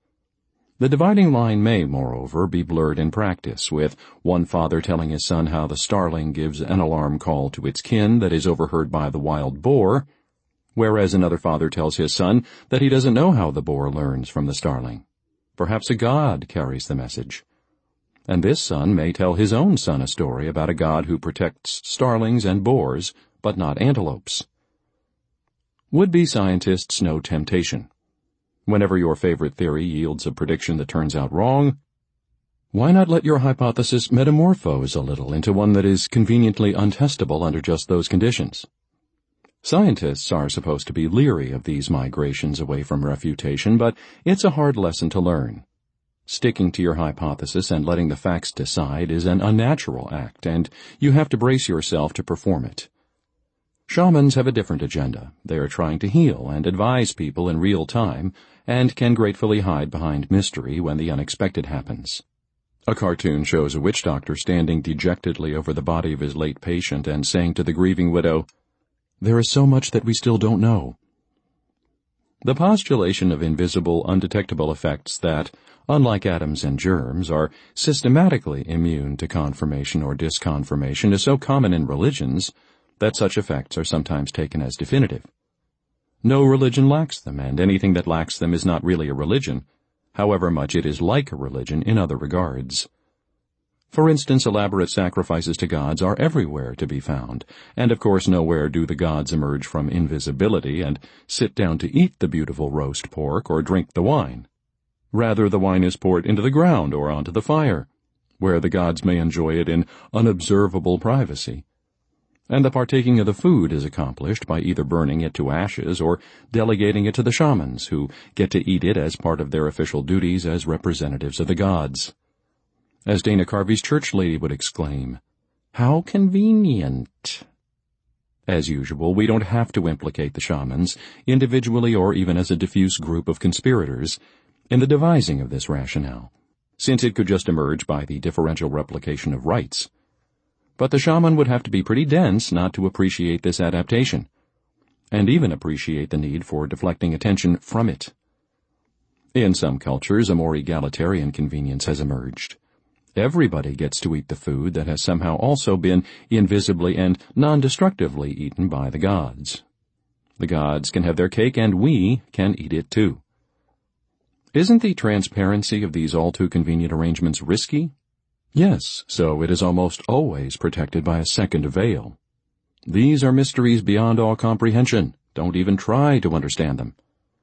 The dividing line may, moreover, be blurred in practice, with one father telling his son how the starling gives an alarm call to its kin that is overheard by the wild boar, whereas another father tells his son that he doesn't know how the boar learns from the starling. Perhaps a god carries the message. And this son may tell his own son a story about a god who protects starlings and boars, but not antelopes. Would-be scientists know temptation. Whenever your favorite theory yields a prediction that turns out wrong, why not let your hypothesis metamorphose a little into one that is conveniently untestable under just those conditions? Scientists are supposed to be leery of these migrations away from refutation, but it's a hard lesson to learn. Sticking to your hypothesis and letting the facts decide is an unnatural act, and you have to brace yourself to perform it. Shamans have a different agenda. They are trying to heal and advise people in real time, and can gratefully hide behind mystery when the unexpected happens. A cartoon shows a witch doctor standing dejectedly over the body of his late patient and saying to the grieving widow, "There is so much that we still don't know." The postulation of invisible, undetectable effects that, unlike atoms and germs, are systematically immune to confirmation or disconfirmation is so common in religions that such effects are sometimes taken as definitive. No religion lacks them, and anything that lacks them is not really a religion, however much it is like a religion in other regards. For instance, elaborate sacrifices to gods are everywhere to be found, and of course nowhere do the gods emerge from invisibility and sit down to eat the beautiful roast pork or drink the wine. Rather, the wine is poured into the ground or onto the fire, where the gods may enjoy it in unobservable privacy. And the partaking of the food is accomplished by either burning it to ashes or delegating it to the shamans, who get to eat it as part of their official duties as representatives of the gods. As Dana Carvey's church lady would exclaim, "How convenient." As usual, we don't have to implicate the shamans, individually or even as a diffuse group of conspirators, in the devising of this rationale, since it could just emerge by the differential replication of rites. But the shaman would have to be pretty dense not to appreciate this adaptation, and even appreciate the need for deflecting attention from it. In some cultures, a more egalitarian convenience has emerged. Everybody gets to eat the food that has somehow also been invisibly and non-destructively eaten by the gods. The gods can have their cake and we can eat it too. Isn't the transparency of these all-too-convenient arrangements risky? Yes, so it is almost always protected by a second veil. These are mysteries beyond all comprehension. Don't even try to understand them.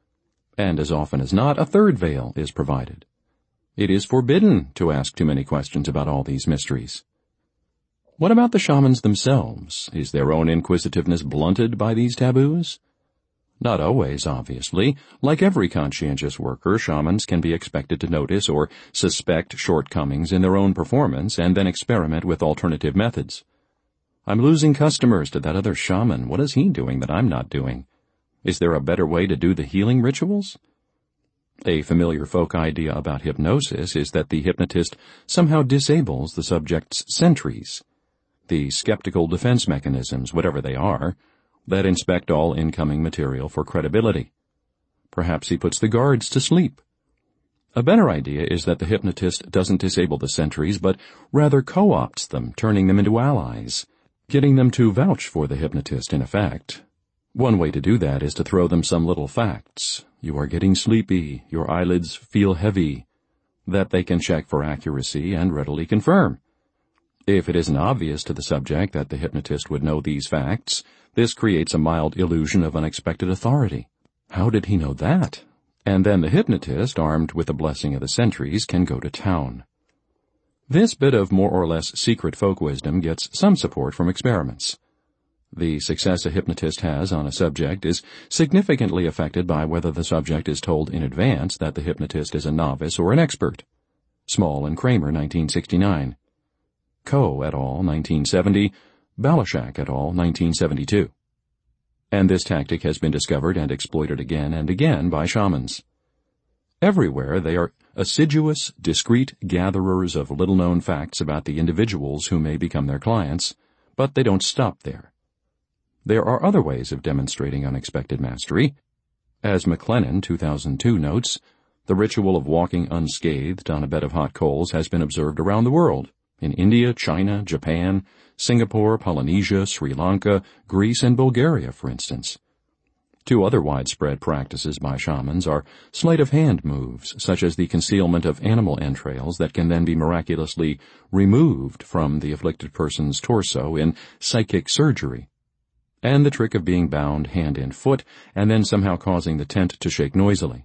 And as often as not, a third veil is provided. It is forbidden to ask too many questions about all these mysteries. What about the shamans themselves? Is their own inquisitiveness blunted by these taboos? Not always, obviously. Like every conscientious worker, shamans can be expected to notice or suspect shortcomings in their own performance and then experiment with alternative methods. I'm losing customers to that other shaman. What is he doing that I'm not doing? Is there a better way to do the healing rituals? A familiar folk idea about hypnosis is that the hypnotist somehow disables the subject's sentries, the skeptical defense mechanisms, whatever they are, that inspect all incoming material for credibility. Perhaps he puts the guards to sleep. A better idea is that the hypnotist doesn't disable the sentries, but rather co-opts them, turning them into allies, getting them to vouch for the hypnotist in effect. One way to do that is to throw them some little facts. You are getting sleepy, your eyelids feel heavy, that they can check for accuracy and readily confirm. If it isn't obvious to the subject that the hypnotist would know these facts, this creates a mild illusion of unexpected authority. How did he know that? And then the hypnotist, armed with the blessing of the sentries, can go to town. This bit of more or less secret folk wisdom gets some support from experiments. The success a hypnotist has on a subject is significantly affected by whether the subject is told in advance that the hypnotist is a novice or an expert. Small and Kramer, nineteen sixty-nine. Coe et al., nineteen seventy. Balashak et al., nineteen seventy-two. And this tactic has been discovered and exploited again and again by shamans. Everywhere they are assiduous, discreet gatherers of little-known facts about the individuals who may become their clients, but they don't stop there. There are other ways of demonstrating unexpected mastery. As McLennan, two thousand two, notes, the ritual of walking unscathed on a bed of hot coals has been observed around the world, in India, China, Japan, Singapore, Polynesia, Sri Lanka, Greece, and Bulgaria, for instance. Two other widespread practices by shamans are sleight-of-hand moves, such as the concealment of animal entrails that can then be miraculously removed from the afflicted person's torso in psychic surgery, and the trick of being bound hand and foot and then somehow causing the tent to shake noisily.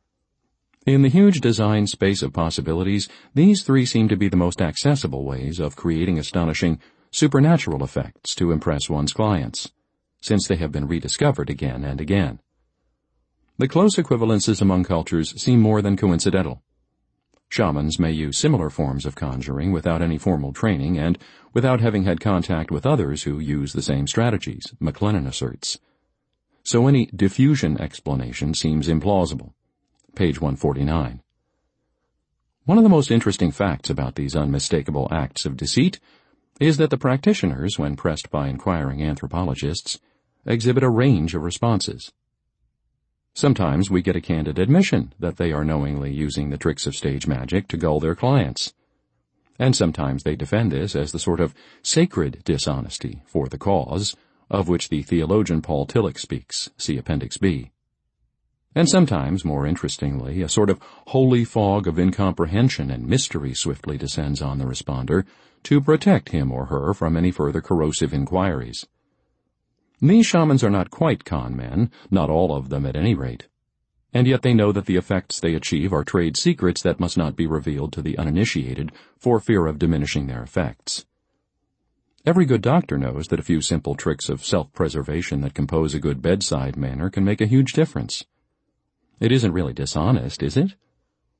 In the huge design space of possibilities, these three seem to be the most accessible ways of creating astonishing supernatural effects to impress one's clients, since they have been rediscovered again and again. The close equivalences among cultures seem more than coincidental. Shamans may use similar forms of conjuring without any formal training and without having had contact with others who use the same strategies, McLennan asserts. So any diffusion explanation seems implausible. Page one forty-nine. One of the most interesting facts about these unmistakable acts of deceit is that the practitioners, when pressed by inquiring anthropologists, exhibit a range of responses. Sometimes we get a candid admission that they are knowingly using the tricks of stage magic to gull their clients, and sometimes they defend this as the sort of sacred dishonesty for the cause, of which the theologian Paul Tillich speaks, see Appendix B. And sometimes, more interestingly, a sort of holy fog of incomprehension and mystery swiftly descends on the responder to protect him or her from any further corrosive inquiries. These shamans are not quite con men, not all of them at any rate, and yet they know that the effects they achieve are trade secrets that must not be revealed to the uninitiated for fear of diminishing their effects. Every good doctor knows that a few simple tricks of self-preservation that compose a good bedside manner can make a huge difference. It isn't really dishonest, is it?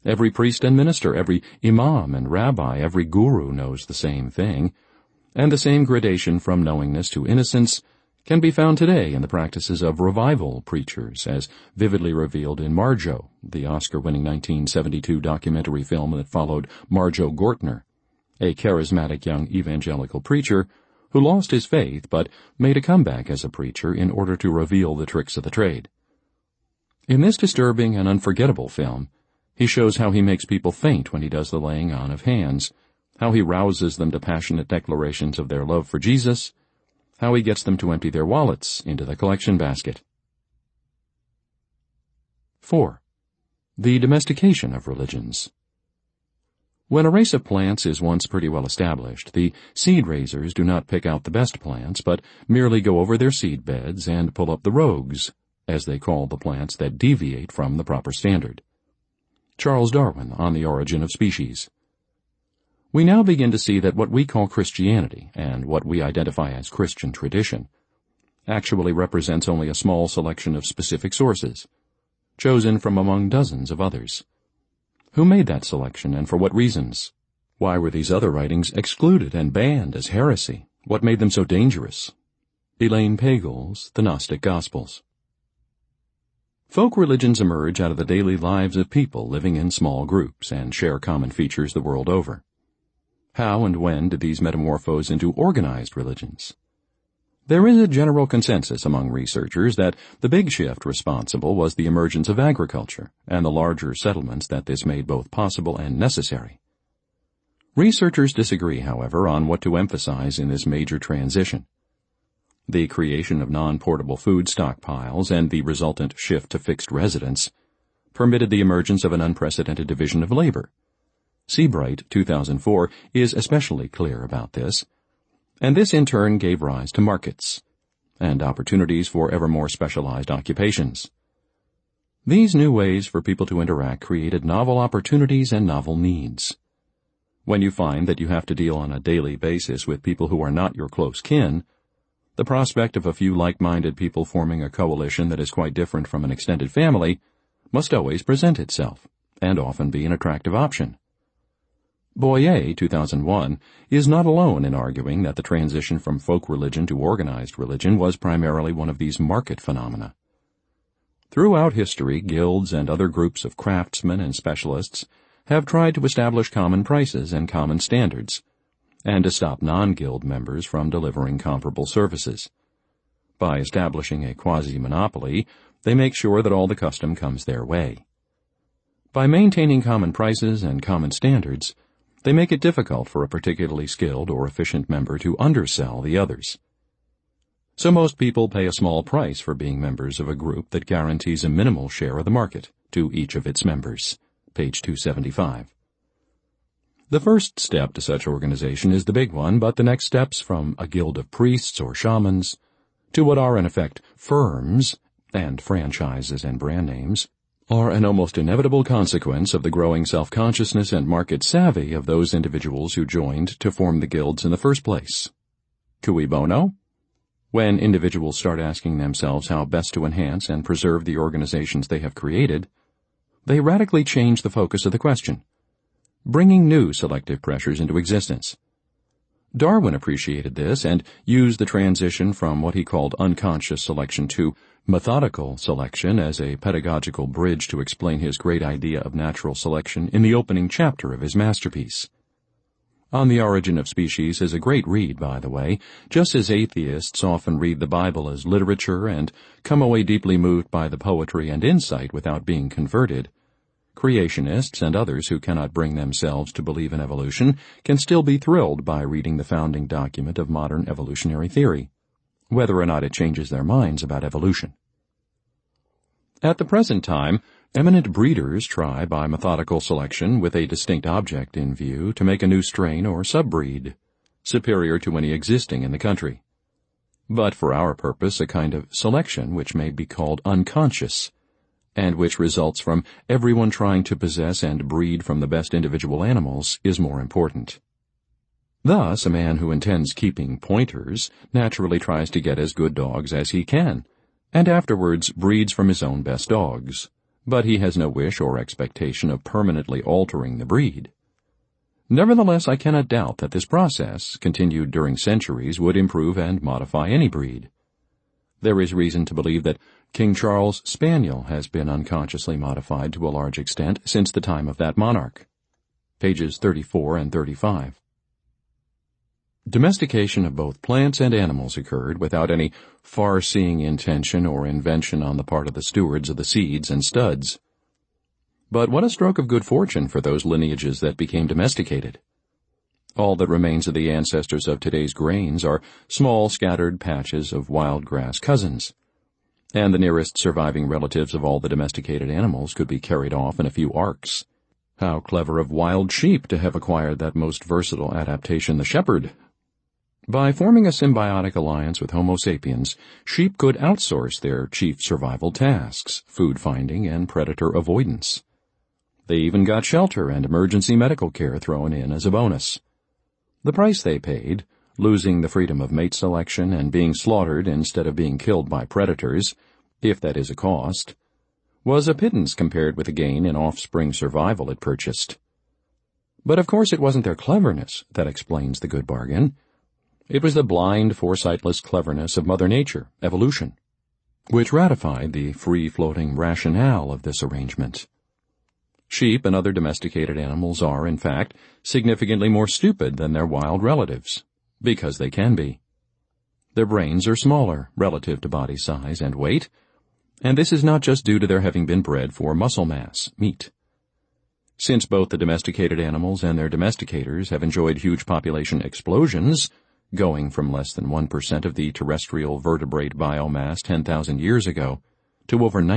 Every priest and minister, every imam and rabbi, every guru knows the same thing, and the same gradation from knowingness to innocence can be found today in the practices of revival preachers, as vividly revealed in Marjoe, the Oscar-winning nineteen seventy-two documentary film that followed Marjoe Gortner, a charismatic young evangelical preacher who lost his faith but made a comeback as a preacher in order to reveal the tricks of the trade. In this disturbing and unforgettable film, he shows how he makes people faint when he does the laying on of hands, how he rouses them to passionate declarations of their love for Jesus, how he gets them to empty their wallets into the collection basket. four. The domestication of religions. When a race of plants is once pretty well established, the seed raisers do not pick out the best plants, but merely go over their seed beds and pull up the rogues, as they call the plants that deviate from the proper standard. Charles Darwin, On the Origin of Species. We now begin to see that what we call Christianity, and what we identify as Christian tradition, actually represents only a small selection of specific sources, chosen from among dozens of others. Who made that selection, and for what reasons? Why were these other writings excluded and banned as heresy? What made them so dangerous? Elaine Pagels, The Gnostic Gospels. Folk religions emerge out of the daily lives of people living in small groups and share common features the world over. How and when did these metamorphose into organized religions? There is a general consensus among researchers that the big shift responsible was the emergence of agriculture and the larger settlements that this made both possible and necessary. Researchers disagree, however, on what to emphasize in this major transition. The creation of non-portable food stockpiles and the resultant shift to fixed residence permitted the emergence of an unprecedented division of labor. Seabright, two thousand four, is especially clear about this, and this in turn gave rise to markets and opportunities for ever more specialized occupations. These new ways for people to interact created novel opportunities and novel needs. When you find that you have to deal on a daily basis with people who are not your close kin, the prospect of a few like-minded people forming a coalition that is quite different from an extended family must always present itself, and often be an attractive option. Boyer, two thousand one, is not alone in arguing that the transition from folk religion to organized religion was primarily one of these market phenomena. Throughout history, guilds and other groups of craftsmen and specialists have tried to establish common prices and common standards, and to stop non-guild members from delivering comparable services. By establishing a quasi-monopoly, they make sure that all the custom comes their way. By maintaining common prices and common standards, they make it difficult for a particularly skilled or efficient member to undersell the others. So most people pay a small price for being members of a group that guarantees a minimal share of the market to each of its members. Page two seventy-five. The first step to such organization is the big one, but the next steps from a guild of priests or shamans to what are in effect firms and franchises and brand names are an almost inevitable consequence of the growing self-consciousness and market savvy of those individuals who joined to form the guilds in the first place. Cui bono? When individuals start asking themselves how best to enhance and preserve the organizations they have created, they radically change the focus of the question, bringing new selective pressures into existence. Darwin appreciated this and used the transition from what he called unconscious selection to methodical selection as a pedagogical bridge to explain his great idea of natural selection in the opening chapter of his masterpiece. On the Origin of Species is a great read, by the way, just as atheists often read the Bible as literature and come away deeply moved by the poetry and insight without being converted. Creationists and others who cannot bring themselves to believe in evolution can still be thrilled by reading the founding document of modern evolutionary theory, whether or not it changes their minds about evolution. At the present time, eminent breeders try by methodical selection with a distinct object in view to make a new strain or subbreed, superior to any existing in the country. But for our purpose, a kind of selection which may be called unconscious, and which results from everyone trying to possess and breed from the best individual animals, is more important. Thus, a man who intends keeping pointers naturally tries to get as good dogs as he can, and afterwards breeds from his own best dogs, but he has no wish or expectation of permanently altering the breed. Nevertheless, I cannot doubt that this process, continued during centuries, would improve and modify any breed. There is reason to believe that King Charles' Spaniel has been unconsciously modified to a large extent since the time of that monarch. Pages thirty-four and thirty-five. Domestication of both plants and animals occurred without any far-seeing intention or invention on the part of the stewards of the seeds and studs. But what a stroke of good fortune for those lineages that became domesticated. All that remains of the ancestors of today's grains are small scattered patches of wild grass cousins, and the nearest surviving relatives of all the domesticated animals could be carried off in a few arcs. How clever of wild sheep to have acquired that most versatile adaptation, the shepherd. By forming a symbiotic alliance with Homo sapiens, sheep could outsource their chief survival tasks, food finding and predator avoidance. They even got shelter and emergency medical care thrown in as a bonus. The price they paid, losing the freedom of mate selection and being slaughtered instead of being killed by predators, if that is a cost, was a pittance compared with the gain in offspring survival it purchased. But of course it wasn't their cleverness that explains the good bargain. It was the blind, foresightless cleverness of Mother Nature, evolution, which ratified the free-floating rationale of this arrangement. Sheep and other domesticated animals are, in fact, significantly more stupid than their wild relatives, because they can be. Their brains are smaller relative to body size and weight, and this is not just due to their having been bred for muscle mass, meat. Since both the domesticated animals and their domesticators have enjoyed huge population explosions, going from less than one percent of the terrestrial vertebrate biomass ten thousand years ago to over